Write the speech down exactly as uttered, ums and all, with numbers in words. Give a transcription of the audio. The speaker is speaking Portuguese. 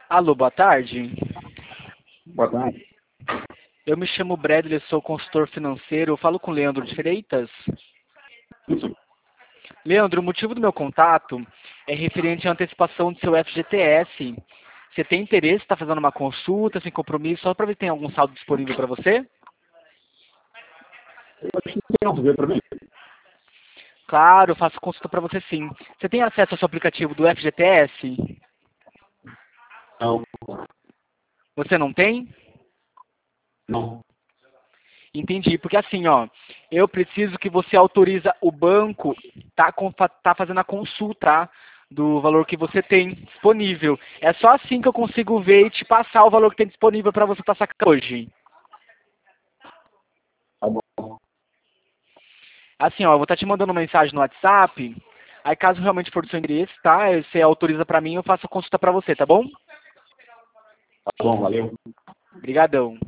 Alô, boa tarde. Boa tarde. Eu me chamo Bradley, sou consultor financeiro. Eu falo com o Leandro de Freitas. Isso. Leandro, o motivo do meu contato é referente à antecipação do seu F G T S. Você tem interesse em estar fazendo uma consulta sem compromisso, só para ver se tem algum saldo disponível para você? Eu acho que tem algo a ver para mim. Claro, eu faço consulta para você sim. Você tem acesso ao seu aplicativo do F G T S? Não. Você não tem? Não. Entendi, porque assim, ó, eu preciso que você autoriza o banco tá, com- tá fazendo a consulta tá, do valor que você tem disponível. É só assim que eu consigo ver e te passar o valor que tem disponível para você estar sacando hoje. Tá bom. Assim, ó, eu vou estar te mandando uma mensagem no WhatsApp. Aí, caso realmente for do seu interesse, tá? Você autoriza para mim, eu faço a consulta para você, tá bom? Tá bom, valeu. Obrigadão.